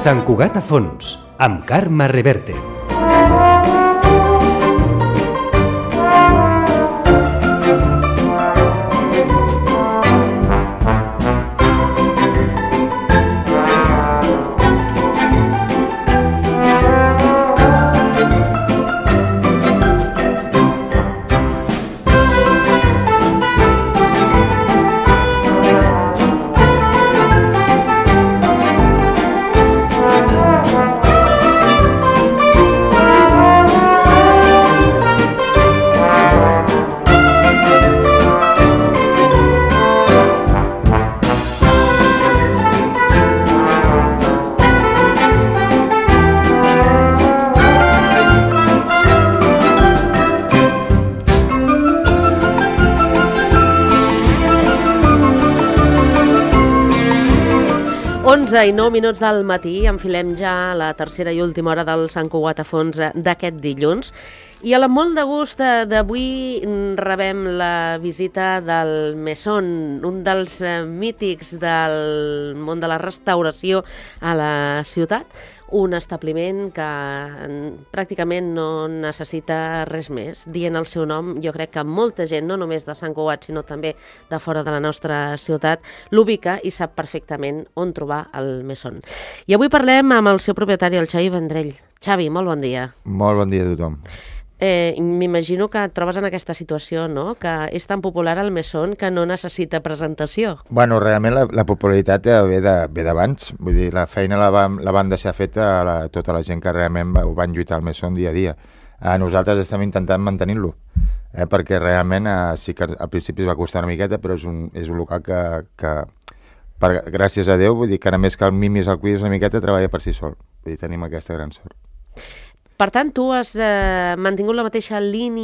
Sant Cugat a fons, amb Carme Reverte. I 9 minuts del matí, enfilem ja la tercera i última hora del Sant Cugat a fons d'aquest dilluns. I amb molt de gust d'avui rebem la visita del Mesón, un dels mítics del món de la restauració a la ciutat, un establiment que pràcticament no necessita res més. Dient el seu nom, jo crec que molta gent, no només de Sant Cugat, sinó també de fora de la nostra ciutat, l'ubica i sap perfectament on trobar el Mesón. I avui parlem amb el seu propietari, el Xavi Vendrell. Xavi, molt bon dia. Molt bon dia a tothom. M'imagino que et trobes en aquesta situació, no? Que és tan popular el Mesón que no necessita presentació. Bueno, realment la popularitat ve d'abans. Vull dir, la feina la van deixar feta a tota la gent que realment van lluitar al Mesón dia a dia. Nosaltres estem intentant mantenir-lo, perquè realment sí que al principi es va costar una miqueta, però és un local que gràcies a Déu, vull dir que a més que el mimis el cuidis una miqueta, treballa per si sol. Vull dir, tenim aquesta gran sort. Per tant, tu has mantingut la mateixa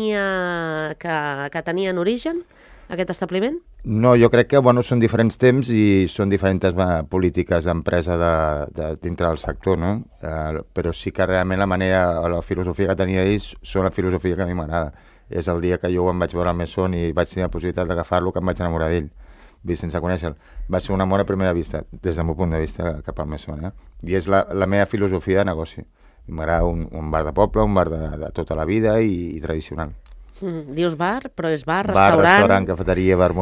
línia que tenia en origen, aquest establiment? No, jo crec que són diferents temps i són diferents polítiques d'empresa dintre del sector, no? Però sí que realment la filosofia que tenia ells són la filosofia que a mi m'agrada. És el dia que jo em vaig veure al Mesón i vaig tenir la possibilitat d'agafar-lo que em vaig enamorar d'ell, sense conèixer-lo. Va ser un amor a primera vista, des del meu punt de vista cap al Mesón. I és la meva filosofia de negoci. M'agrada un bar de poble, un bar de tota la vida i tradicional. Dius bar, però és bar, restaurant... Bar, restaurant, cafeteria, bar,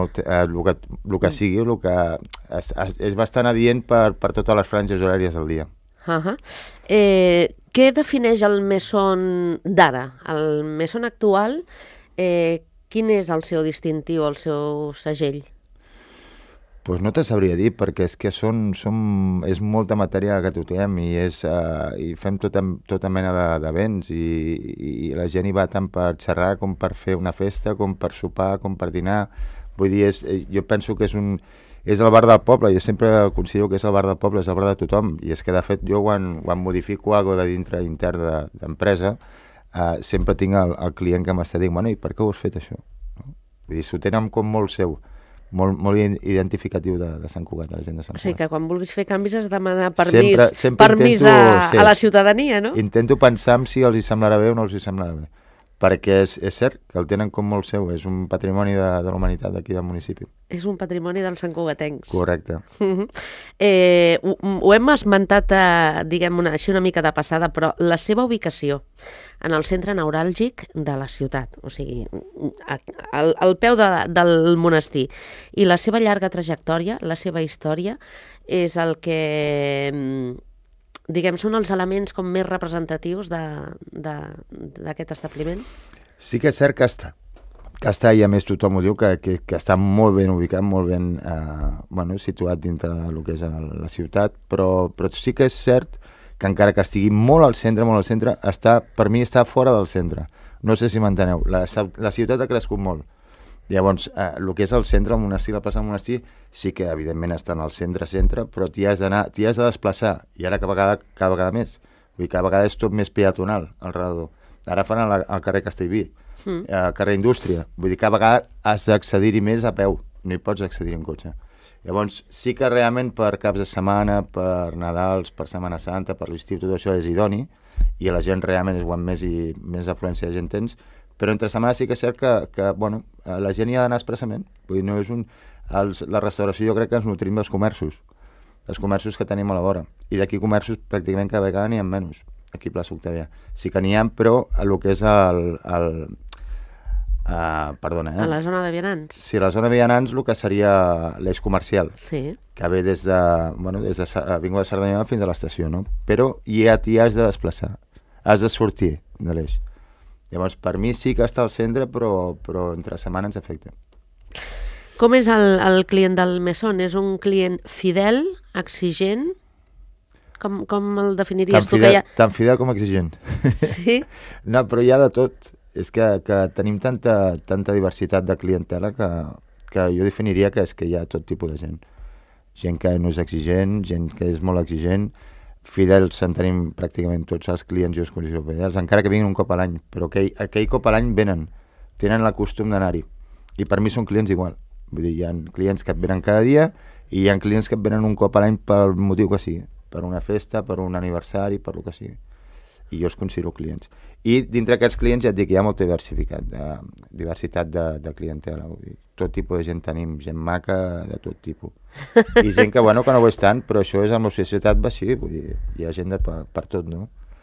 el que sigui, el que és bastant adient per totes les franges horàries del dia. Què defineix el Mesón d'ara? El Mesón actual, quin és el seu distintiu, el seu segell? Doncs no te sabria dir, perquè és que és molta matèria que toquem i fem tota mena d'events i la gent hi va tant per xerrar com per fer una festa, com per sopar, com per dinar. Vull dir, jo penso que és el bar del poble, jo sempre considero que és el bar del poble, és el bar de tothom, i és que de fet jo quan modifico alguna cosa de dintre intern d'empresa, sempre tinc el client que m'està dient, i per què ho has fet això? Vull dir, s'ho tenen com molt seu. Molt identificatiu de Sant Cugat, de la gent de Sant Cugat. O sigui que quan vulguis fer canvis has de demanar permís a la ciutadania, no? Intento pensar si els hi semblarà bé o no els hi semblarà bé, perquè és cert que el tenen com molt seu, és un patrimoni de la humanitat d'aquí del municipi. És un patrimoni dels santcugatencs. Correcte. Ho hem esmentat, diguem, així una mica de passada, però la seva ubicació en el centre neuràlgic de la ciutat, o sigui, al peu del monestir, i la seva llarga trajectòria, la seva història, és el que, diguem, són els elements com més representatius d'aquest establiment? Sí que és cert que està i a més tothom ho diu, que està molt ben ubicat, molt ben situat dintre del que és la ciutat, però sí que és cert que encara que estigui molt al centre, per mi està fora del centre. No sé si m'enteneu. La ciutat ha crescut molt. Llavors, el que és el centre, el monestir, la plaça del monestir, sí que evidentment està en el centre, però t'hi has de desplaçar, i ara cada vegada més. Vull dir, cada vegada és tot més peatonal al redador. Ara fan al carrer Castellví, al carrer Indústria. Vull dir, cada vegada has d'accedir-hi més a peu, no hi pots accedir en cotxe. Llavors, sí que realment per caps de setmana, per Nadals, per Setmana Santa, per l'estiu, tot això és idoni, i la gent realment és quan més afluència de gent tens, però entre setmana sí que és cert que la gent hi ha d'anar expressament. Vull dir, no és la restauració jo crec que ens nutrim dels comerços. els comerços que tenim a la vora. I d'aquí comerços pràcticament cada vegada n'hi ha menys, aquí a Plaça Octavià. Sí que n'hi ha, però el que és perdona, A la zona de vianants. Sí, a la zona de vianants, el que seria l'eix comercial, Sí. que ve des de Avinguda de Cerdanyola fins a l'estació, no? Però ja t'hi has de desplaçar, has de sortir de l'eix. Llavors, per mi sí que està al centre, però entre setmana ens afecta. Com és el client del Mesón? És un client fidel, exigent? Com el definiries tu? Tan fidel com exigent. Sí? No, però hi ha de tot. És que tenim tanta diversitat de clientela que jo definiria que és que hi ha tot tipus de gent. Gent que no és exigent, gent que és molt exigent, fidels en tenim pràcticament tots els clients, jo els considero fidels, encara que vinguin un cop a l'any, però aquell cop a l'any venen, tenen el costum d'anar-hi. I per mi són clients igual. Vull dir, hi ha clients que et venen cada dia i hi ha clients que et venen un cop a l'any pel motiu que sigui, per una festa, per un aniversari, per el que sigui. I jo els considero clients. I dintre d'aquests clients ja et dic, hi ha molta diversitat de clientela. Vull dir, tot tipus de gent tenim, gent maca de tot tipus. I gent que, bueno, que no ho és tant, però això és amb la societat va així, vull dir, hi ha gent per tot, no?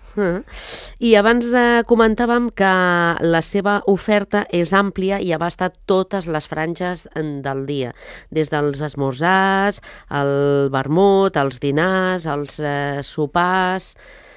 I abans comentàvem que la seva oferta és àmplia i abasta totes les franges del dia, des dels esmorzars, el vermut, els dinars, els sopars.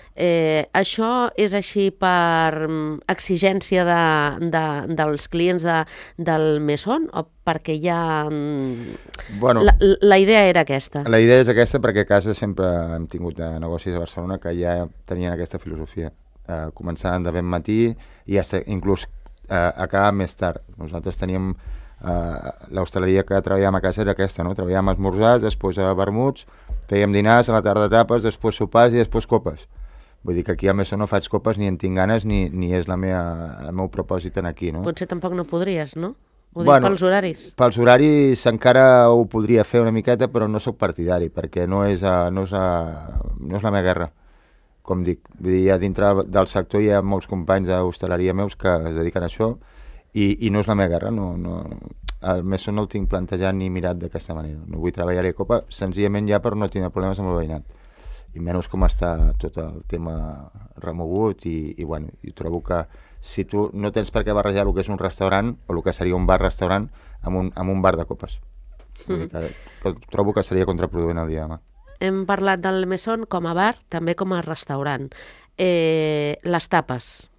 Això és així per exigència dels clients del Mesón o perquè ja... Bueno, la idea era aquesta? La idea és aquesta perquè a casa sempre hem tingut negocis a Barcelona que ja tenien aquesta filosofia. Començaven de ben matí i inclús acabar més tard. Nosaltres teníem... l'hostaleria que treballàvem a casa era aquesta, no? Treballàvem esmorzars, després vermuts, fèiem dinars, a la tarda tapes, després sopars i després copes. Vull dir que aquí a Mesón no faig copes ni en tinc ganes ni és el meu propòsit en aquí, no? Potser tampoc no podries, no? Ho dic pels horaris. Pels horaris encara ho podria fer una miqueta, però no sóc partidari, perquè no és la meva guerra, com dic. Vull dir, dintre del sector hi ha molts companys d'hostaleria meus que es dediquen a això i no és la meva guerra. El Mesón no el tinc plantejat ni mirat d'aquesta manera. No vull treballar-hi a copa, senzillament ja per no tenir problemes amb el veïnat. I menys com està tot el tema remogut i bueno, jo trobo que si tu no tens per què barrejar el que és un restaurant o el que seria un bar-restaurant amb un bar de copes. Que trobo que seria contraproduent el dia de demà. Hem parlat del Mesón com a bar, també com a restaurant. Les tapes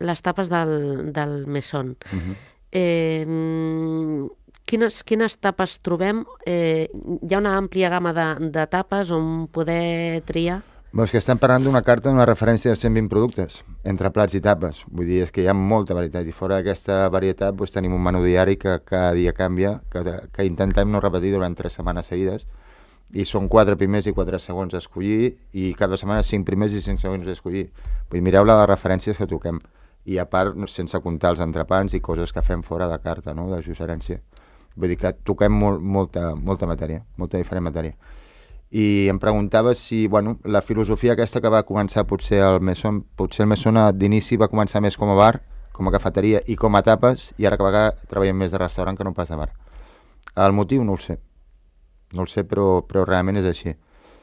del Mesón. Quines tapes trobem? Hi ha una àmplia gamma de tapes on poder triar? És que estem parlant d'una carta d'una referència de 120 productes, entre plats i tapes. Vull dir, és que hi ha molta varietat. I fora d'aquesta varietat tenim un menú diari que cada dia canvia, que intentem no repetir durant 3 setmanes seguides. I són 4 primers i 4 segons a escollir, i cada setmana 5 primers i 5 segons a escollir. Vull dir, mireu les referències que toquem. I a part, sense comptar els entrepans i coses que fem fora de carta, no?, de suggerència. Vull dir que toquem molta matèria, molta diferent matèria. I em preguntava si, bueno, la filosofia aquesta que va començar potser el Mesón d'inici va començar més com a bar, com a cafeteria i com a tapes, i ara que vegada treballem més de restaurant que no pas de bar. El motiu no el sé. No el sé, però realment és així.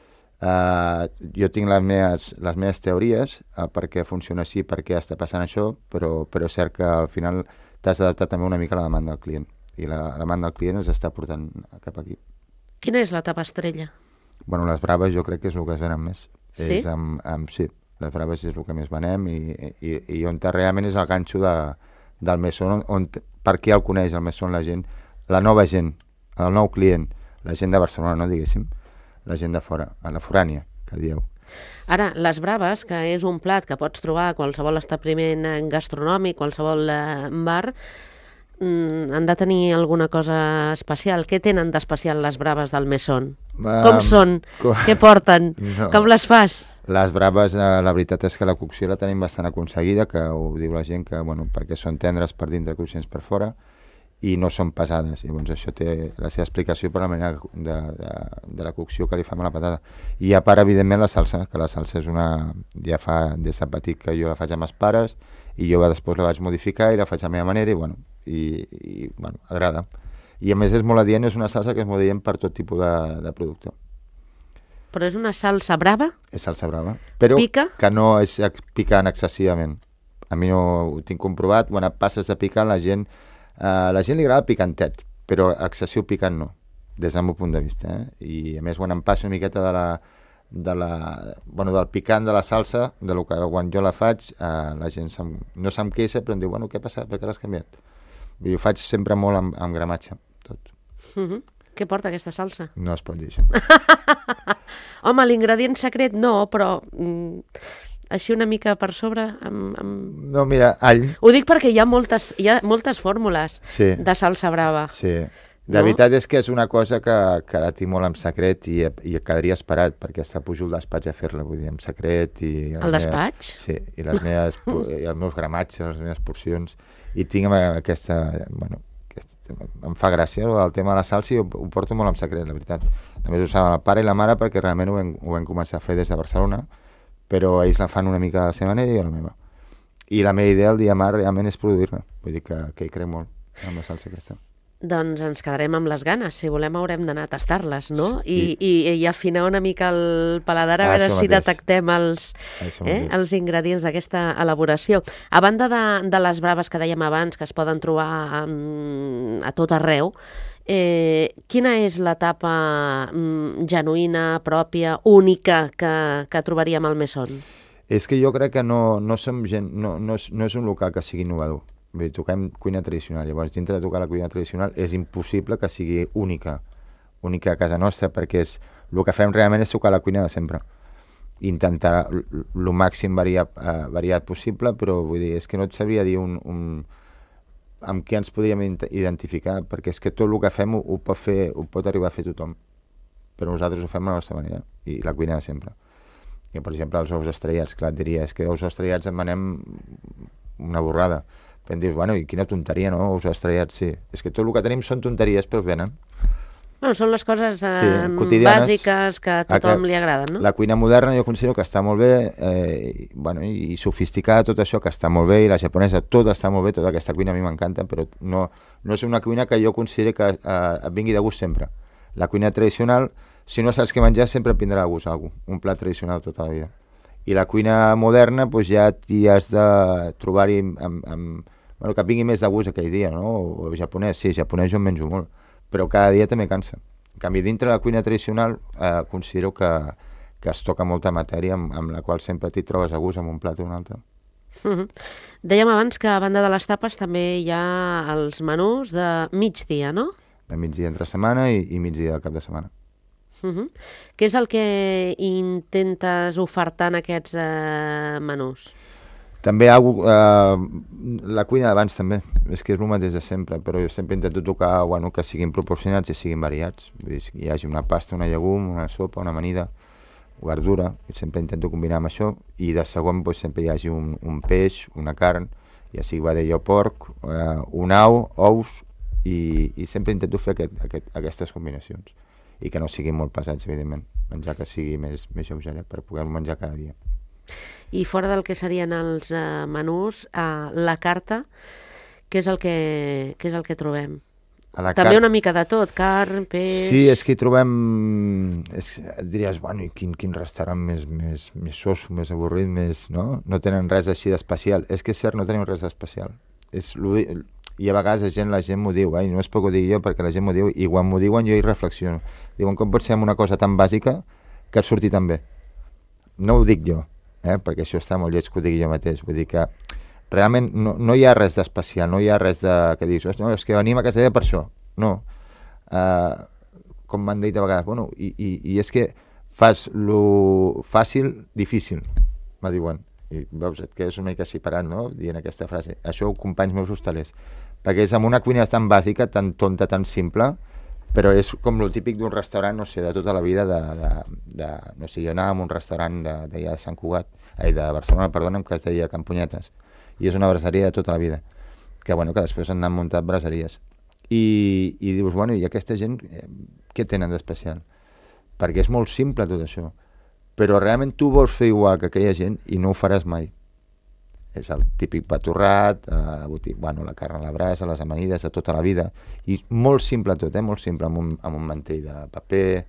Jo tinc les meves teories, per què funciona així, per què està passant això, però és cert que al final t'has d'adaptar també una mica a la demanda del client. I la demanda del client ens està portant cap aquí. Quina és la tapa estrella? Bueno, les braves jo crec que és el que es venen més. Sí? Sí, les braves és el que més venem i on realment és el ganxo del Mesón, per què el coneix el Mesón la gent, la nova gent, el nou client, la gent de Barcelona, no diguéssim, la gent de fora, a la forània, que dieu. Ara, les braves, que és un plat que pots trobar a qualsevol establiment gastronòmic, qualsevol bar, han de tenir alguna cosa especial. Què tenen d'especial les braves del Mesón? Com són? Què porten? No. Com les fas? Les braves, la veritat és que la cocció la tenim bastant aconseguida, que ho diu la gent, que, bueno, perquè són tendres per dintre, cruixents per fora, i no són pesades. Llavors això té la seva explicació per la manera de la cocció que li fem a la patata. I a part, evidentment, la salsa, que la salsa és ja fa des de petit que jo la faig amb els pares, i jo després la vaig modificar i la faig a la meva manera, i bueno, agrada. I a més és molt adient, és una salsa que és molt adient per tot tipus de producte. Però és una salsa brava? És salsa brava. Però Pica? que no és picant excessivament. A mi no ho tinc comprovat. Quan et passes de picant, la gent li agrada picantet, però excessiu picant no, des del meu punt de vista. I a més, quan em passa una miqueta del picant de la salsa, de lo que quan jo la faig, la gent no se'm queixa, però em diu, bueno, què ha passat? Per què l'has canviat? I ho faig sempre molt amb gramatge, tot. Què porta aquesta salsa? No es pot dir això. Home, l'ingredient secret no, però així una mica per sobre... No, mira, all. Ho dic perquè hi ha moltes fórmules de salsa brava. Sí. La veritat és que és una cosa que la tinc molt en secret i quedaria esperat, perquè està pujo al despatx a fer-la, vull dir, en secret. Al despatx? Sí, i els meus gramatges, les meves porcions, i tinc aquesta... Bueno, em fa gràcia el tema de la salsa i ho porto molt en secret, la veritat. Només ho saben el pare i la mare perquè realment ho hem començat a fer des de Barcelona, però ells la fan una mica a la seva manera i jo la meva. I la meva idea el dia mar realment és produir-la, vull dir que hi crec molt amb la salsa aquesta. Doncs ens quedarem amb les ganes. Si volem haurem d'anar a tastar-les, no? I afinar una mica el paladar a veure si detectem els ingredients d'aquesta elaboració. A banda de les braves que dèiem abans, que es poden trobar a tot arreu, quina és l'etapa genuïna, pròpia, única que trobaríem al Mesón? És que jo crec que no som gent, no és un local que sigui innovador. Vull dir, toquem cuina tradicional, llavors dintre de tocar la cuina tradicional és impossible que sigui única a casa nostra, perquè el que fem realment és tocar la cuina de sempre, intentar el màxim variat possible, però vull dir, és que no et sabria dir amb què ens podríem identificar, perquè és que tot el que fem ho pot arribar a fer tothom, però nosaltres ho fem a la nostra manera, i la cuina de sempre. I, per exemple, els ous estrellats, clar, et diria, és que ous estrellats en venem una borrada. Però em dius, bueno, i quina tonteria, no? Ous estrellats, sí. És que tot el que tenim són tonteries, però venen. Bueno, són les coses bàsiques que a tothom li agraden, no? La cuina moderna jo considero que està molt bé, i sofisticada, tot això que està molt bé, i la japonesa tot està molt bé, tota aquesta cuina a mi m'encanta, però no és una cuina que jo considero que et vingui de gust sempre. La cuina tradicional, si no saps què menjar, sempre et vindrà de gust algú, un plat tradicional tota la vida. I la cuina moderna, doncs ja t'hi has de trobar-hi que et vingui més de gust aquell dia, no? O japonès, sí, japonès jo en menjo molt, però cada dia també cansa. En canvi, dintre de la cuina tradicional considero que es toca molta matèria amb la qual sempre t'hi trobes a gust amb un plat o un altre. Dèiem abans que a banda de les tapes també hi ha els menús de migdia, no? De migdia entre setmana i migdia del cap de setmana. Què és el que intentes ofertar en aquests menús? També la cuina d'abans també, és que és el mateix de sempre, però jo sempre intento tocar que siguin proporcionats i siguin variats. Vull dir, que hi hagi una pasta, una llegum, una sopa, una amanida, verdura, i sempre intento combinar amb això, i de segon sempre hi hagi un peix, una carn, ja sigui vedella o porc, un au, ous, i sempre intento fer aquestes combinacions. I que no siguin molt pesats, evidentment. Menjar que sigui més lleugera per poder menjar cada dia. I fora del que serien els menús, la carta, què és el que trobem? També una mica de tot, carn, peix... Sí, és que hi trobem... diries, bueno, i quin restaurant més soso, més avorrit, no tenen res així d'especial. És que és cert, no tenim res d'especial. I a vegades la gent m'ho diu, no és poc ho digui jo perquè la gent m'ho diu, i quan m'ho diuen jo hi reflexiono. Diuen, com pot ser una cosa tan bàsica que et surti tan bé? No ho dic jo, perquè això està molt lleig que ho digui jo mateix. Vull dir que realment no hi ha res d'especial, no hi ha res que diguis, no, és que venim a casa per això. No. Com m'han dit a vegades, bueno, i és que fas lo fàcil, difícil, me diuen. I veus, et quedes una mica separat, no?, dient aquesta frase. Això ho companys meus hostalers. Perquè és amb una cuina tan bàsica, tan tonta, tan simple, però és com el típic d'un restaurant, no sé, de tota la vida, no sé, jo anava a un restaurant d'allà de Sant Cugat, de Barcelona, perdona'm, que es deia Can Punyetes, i és una braseria de tota la vida, que després han anat muntat braseries. I dius, i aquesta gent, què tenen d'especial? Perquè és molt simple tot això, però realment tu vols fer igual que aquella gent i no ho faràs mai. És el típic pa torrat, la carn a la brasa, les amanides de tota la vida, i molt simple tot, molt simple, amb un mantell de paper,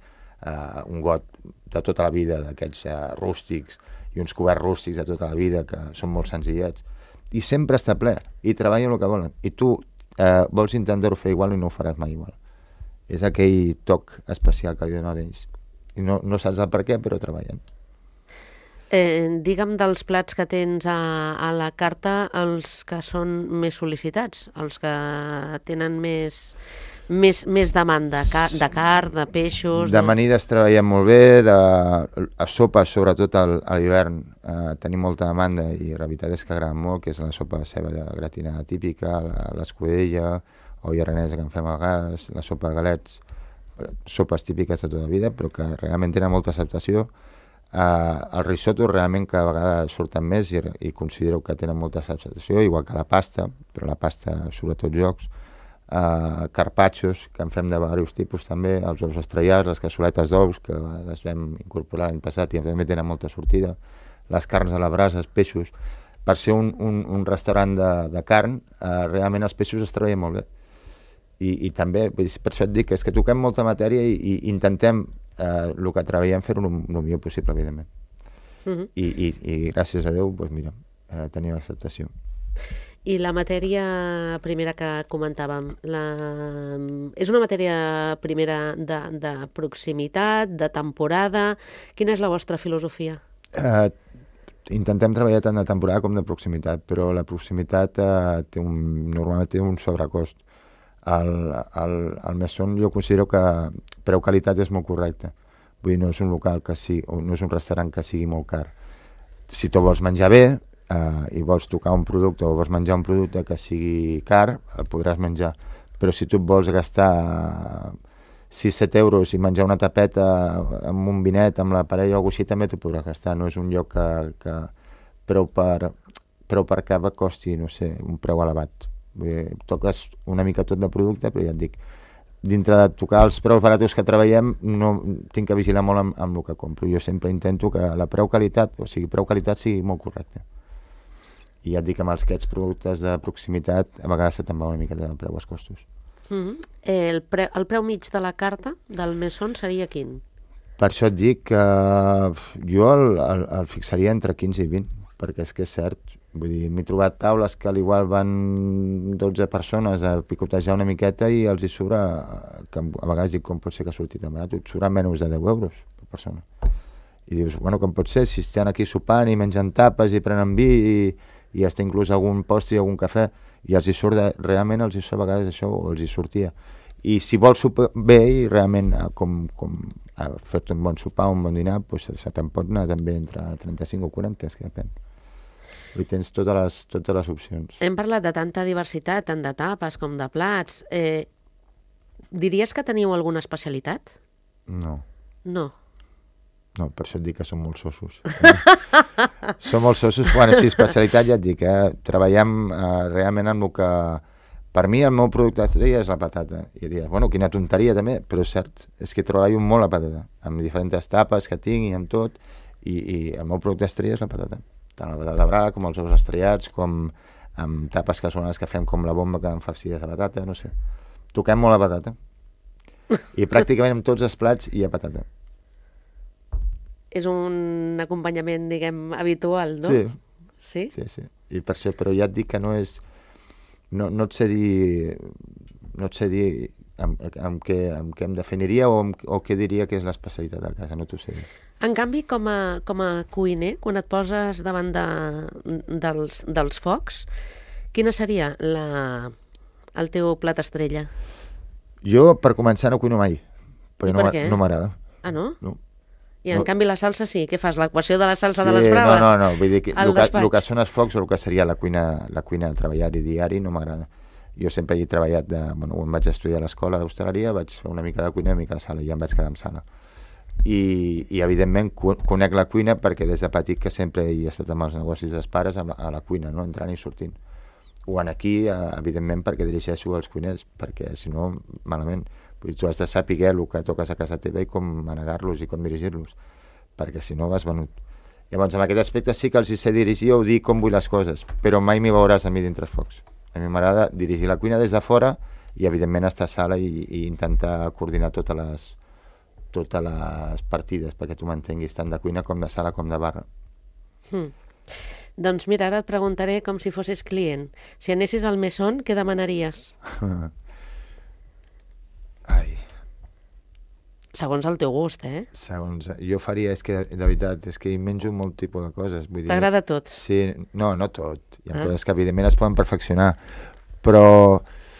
un got de tota la vida, d'aquests rústics, i uns coberts rústics de tota la vida, que són molt senzillets, i sempre està ple, i treballen el que volen. I tu vols intentar-ho fer igual i no ho faràs mai igual. És aquell toc especial que li donen a ells. I no saps el per què, però treballen. Digue'm dels plats que tens a la carta els que són més sol·licitats, els que tenen més demanda, de carn, de peixos... D'amanides treballem molt bé, a sopes, sobretot a l'hivern, tenim molta demanda i la veritat és que agrada molt, que és la sopa de ceba gratinada típica, l'escudella, o aranesa que en fem a vegades, la sopa de galets, sopes típiques de tota la vida, però que realment tenen molta acceptació. El risotto realment cada vegada surten més i considero que tenen molta acceptació, igual que la pasta, però la pasta sobretot jocs, carpaccios, que en fem de diversos tipus també, els ous estrellats, les cassoletes d'ous, que les vam incorporar l'any passat i també tenen molta sortida, les carns a la brasa, els peixos. Per ser un restaurant de carn, realment els peixos es treballen molt bé. I també, per això et dic, és que toquem molta matèria i intentem el que treballem fer-ho el millor possible, evidentment. I gràcies a Déu, doncs mira, tenim acceptació. I la matèria primera que comentàvem, és una matèria primera de proximitat, de temporada? Quina és la vostra filosofia? Intentem treballar tant de temporada com de proximitat, però la proximitat normalment té un sobrecost. Al Mesón jo considero que preu-qualitat és molt correcte. Vull dir, no és un local que sigui, o no és un restaurant que sigui molt car. Si tu vols menjar bé, i vols tocar un producte o vols menjar un producte que sigui car, el podràs menjar. Però si tu vols gastar 6-7 euros i menjar una tapeta amb un vinet, amb la parella o alguna cosa així, també t'ho podràs gastar. No és un lloc que preu per cava costi, no sé, un preu elevat. Vull dir, toques una mica tot de producte, però ja et dic, dintre de tocar els preus baratos que treballem, no tinc que vigilar molt amb el que compro. Jo sempre intento que la preu-qualitat, o sigui, preu-qualitat sigui molt correcta. I ja et dic, amb aquests productes de proximitat, a vegades se te'n va una mica de preu als costos. El preu mig de la carta del Mesón seria quin? Per això et dic que jo el fixaria entre 15 i 20, perquè és que és cert. Vull dir, m'he trobat taules que igual van 12 persones a picotejar una miqueta i els hi surt, que a vegades dic, com pot ser que ha sortit tan barat? Et surt menys de 10 euros per persona. I dius, bueno, com pot ser? Si estan aquí sopant i menjant tapes i prenen vi i està inclús algun postre i algun cafè, i els hi surt, realment els hi surt a vegades això, o els hi sortia. I si vols sopar bé i realment com fer-te un bon sopar, un bon dinar, doncs se te'n pot anar també entre 35 o 40, és que depèn. I tens totes les opcions. Hem parlat de tanta diversitat, tant de tapes com de plats. Diries que teniu alguna especialitat? No. No. No, per això et dic que som molt sossos. Som molt sossos. Bueno, sí, especialitat ja et dic, treballem realment amb el que... Per mi el meu producte estrella és la patata. I diràs, bueno, quina tonteria també, però és cert, és que treballo molt la patata, amb diferents tapes que tinc i amb tot, i el meu producte estrella és la patata. Tant la patata brava com els ous estrellats, com amb tapes casolanes que fem com la bomba que en farcides de patata, no sé. Toquem molt la patata. I pràcticament amb tots els plats hi ha patata. És un acompanyament, diguem, habitual, no? Sí. Sí? Sí, sí. I per això, però ja et dic que no és... No et sé dir amb què em definiria o què diria que és l'especialitat del casa, no t'ho sé dir. En canvi, com a cuiner, quan et poses davant dels focs, quina seria el teu plat estrella? Jo, per començar, no cuino mai. I per què? No m'agrada. Ah, no? No. I en canvi la salsa sí? Què fas? L'equació de la salsa de les braves? No. Vull dir que el que són els focs o el que seria la cuina a treballar-hi diari no m'agrada. Jo sempre he treballat quan vaig estudiar a l'escola d'hostaleria, vaig fer una mica de cuina i una mica de sala, i ja em vaig quedar amb sala. I evidentment conec la cuina perquè des de petit que sempre he estat amb els negocis dels pares a la cuina, no? Entrant i sortint. O aquí, evidentment, perquè dirigeixo els cuiners, perquè si no, malament. Vull dir, tu has de saber el que toques a casa teva i com manegar-los i com dirigir-los, perquè si no vas venut. Llavors, en aquest aspecte sí que els hi sé dirigir o dir com vull les coses, però mai m'hi veuràs a mi dintre els focs. A mi m'agrada dirigir la cuina des de fora i, evidentment, estar a sala i intentar coordinar totes totes les partides, perquè tu m'entenguis, tant de cuina com de sala com de barra. Doncs mira, ara et preguntaré com si fossis client. Si anessis al Mesón, què demanaries? Ai, Segons el teu gust, segons... Jo faria, és que, de veritat, és que hi menjo molt tipus de coses. Vull dir, T'agrada tot? Sí, no tot. Hi ha coses que, evidentment, es poden perfeccionar. Però,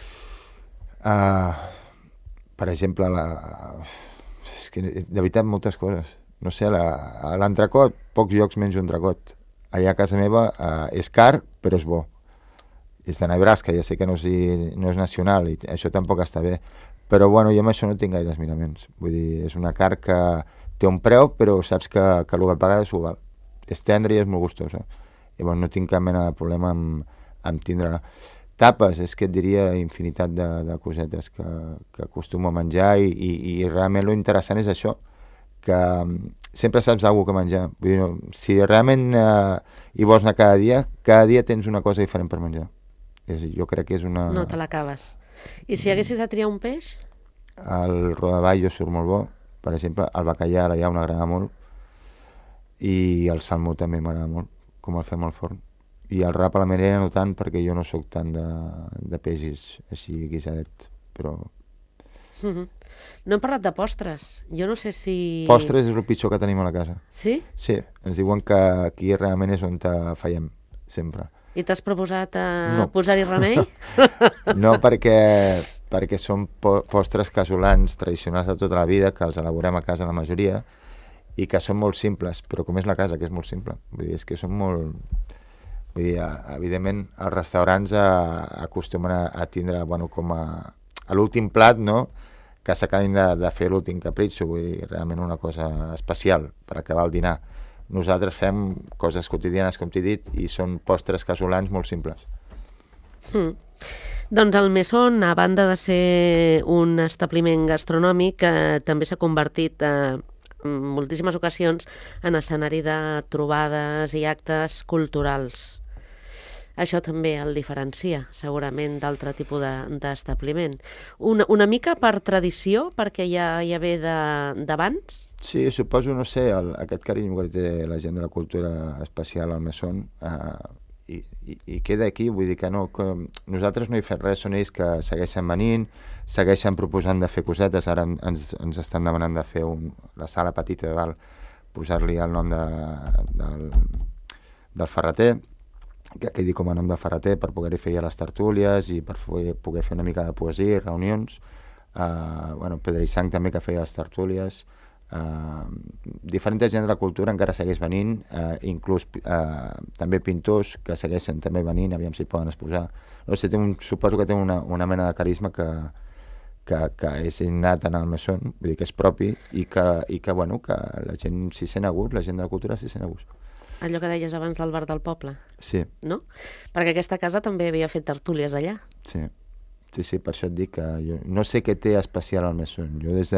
per exemple, és que, de veritat, moltes coses. No sé, a l'entrecot, pocs llocs menjo entrecot. Allà a casa meva és car, però és bo. És de Nebraska, ja sé que no és nacional, i això tampoc està bé. Però, bueno, jo amb això no tinc gaires miraments. Vull dir, és una carn que té un preu, però saps que el que pagues ho val. És tendre i és molt gustosa. I, bueno, no tinc cap mena de problema amb tindre-la. Tapes, és que et diria infinitat de cosetes que acostumo a menjar i realment lo interessant és això, que sempre saps alguna que menjar. Vull dir, si realment hi vols anar cada dia tens una cosa diferent per menjar. Jo crec que és una... No te l'acabes. I si haguessis de triar un peix? El rodaballo surt molt bo, per exemple, el bacallà a la llauna m'agrada molt, i el salmó també m'agrada molt, com el fem al forn. I el rap a la merena no tant, perquè jo no sóc tant de peixos així guisadet, però... No hem parlat de postres. Jo no sé si... Postres és el pitjor que tenim a la casa. Sí? Sí, ens diuen que aquí realment és on fallem, sempre. I t'has proposat No. posar-hi remei? No, perquè són postres casolans tradicionals de tota la vida, que els elaborem a casa la majoria, i que són molt simples, però com és la casa, que és molt simple. Vull dir, és que són molt... Vull dir, evidentment, els restaurants acostumen a tindre, bueno, com a l'últim plat, no?, que s'acabin de fer l'últim capritxo, vull dir, realment una cosa especial per acabar el dinar. Nosaltres fem coses quotidianes, com t'he dit, i són postres casolans molt simples. Doncs el Mesón, a banda de ser un establiment gastronòmic, també s'ha convertit en moltíssimes ocasions en escenari de trobades i actes culturals. Això també el diferencia, segurament, d'altre tipus d'establiment. Una mica per tradició, perquè ja ve d'abans? Sí, suposo, no sé, aquest carinyo que té la gent de la cultura especial al Mesón, i queda aquí, vull dir que no, que nosaltres no hi fem res, són ells que segueixen venint, segueixen proposant de fer cosetes, ara ens estan demanant de fer la sala petita de dalt, posar-li el nom del ferreter, que quedi com a nom de ferreter per poder-hi fer les tertúlies i per poder fer una mica de poesia i reunions. Pedra i Sang també, que feia les tertúlies. Diferent gent de la cultura encara segueix venint, inclús també pintors que segueixen també venint, aviam si poden exposar. No sé, suposo que té una mena de carisma que és innat en el Mesón, vull dir que és propi, i que la gent s'hi sent a gust, la gent de la cultura s'hi sent a gust. Allò que deies abans del bar del poble. Sí. No? Perquè aquesta casa també havia fet tertúlies allà. Sí, per això et dic que jo no sé què té especial al Mesón. Jo des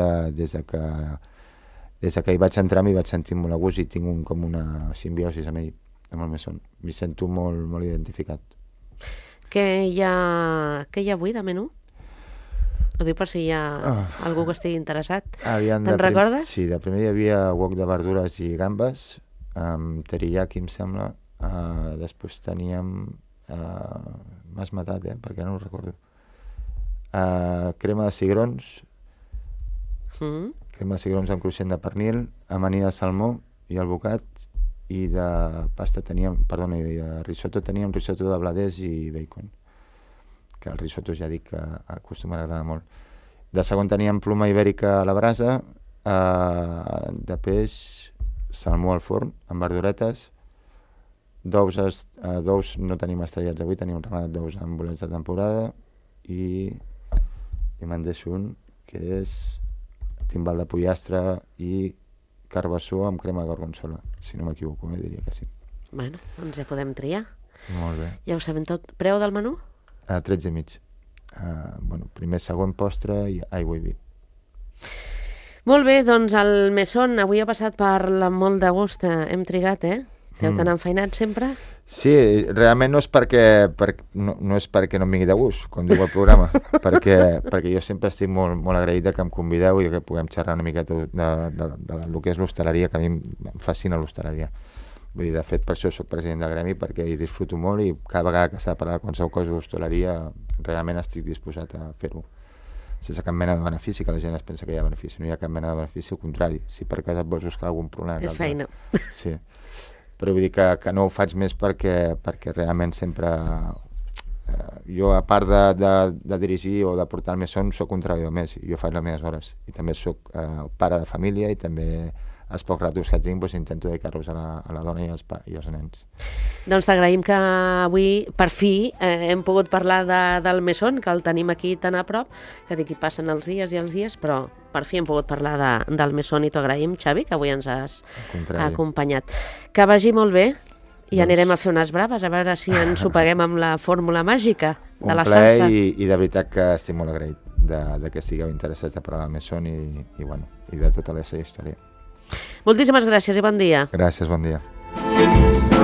que hi vaig entrar m'hi vaig sentir molt a gust i tinc com una simbiosis amb ell, amb el Mesón. M'hi sento molt, molt identificat. Què hi ha avui de menú? Ho dic per si hi ha algú que estigui interessat. Te'n recordes? Sí, de primer hi havia wok de verdures i gambes, amb teriyaki, em sembla. Després teníem... m'has matat, perquè no ho recordo. Crema de cigrons. Crema de cigrons amb cruixent de pernil, amanida de salmó i albocat, i de pasta teníem... Perdona, i de risotto teníem risotto de bladers i bacon. Que el risotto ja dic que acostuma a agradar molt. De segon teníem ploma ibèrica a la brasa, de peix, salmó al forn, amb verduretes, d'ous no tenim estrellats avui, tenim un ramat d'ous amb bolets de temporada, i me'n deixo un, que és timbal de pollastre i carbassó amb crema de gorgonzola, si no m'equivoco, diria que sí. Bueno, doncs ja podem triar. Molt bé. Ja ho sabem tot. Preu del menú? 13,5. Primer, segon postre i aigua i vi. Molt bé, doncs el Mesón avui ha passat per molt de gust. Hem trigat, T'heu tan enfeinat sempre? Sí, realment no és no és perquè no em vingui de gust, com diu el programa, perquè jo sempre estic molt agraït que em convideu i que puguem xerrar una miqueta del que és l'hostaleria, que a mi em fascina l'hostaleria. Vull dir, de fet, per això soc president del gremi, perquè hi disfruto molt i cada vegada que s'ha de parlar de qualsevol cosa d'hostaleria, realment estic disposat a fer-ho. Sense cap mena de benefici, que la gent es pensa que hi ha benefici. No hi ha cap mena de benefici, al contrari. Si per casa et vols buscar algun problema... És feina. Sí. Però vull dir que no ho faig més perquè realment sempre... jo, a part de dirigir o de portar el Mesón, soc un treballador més. Jo faig les meves hores. I també soc pare de família i també els pocs ratos que tinc intento dedicar-los a la dona i als nens. Doncs t'agraïm que avui, per fi, hem pogut parlar del Mesón, que el tenim aquí tan a prop, que d'aquí passen els dies, però per fi hem pogut parlar del Mesón i t'ho agraïm, Xavi, que avui ens has acompanyat. Que vagi molt bé i anirem a fer unes braves, a veure si ens ho paguem amb la fórmula màgica de la salsa. Un plaer i de veritat que estic molt agraït de que estigueu interessats a parlar del Mesón i de tota la seva història. Moltíssimes gràcies i bon dia. Gràcies, bon dia.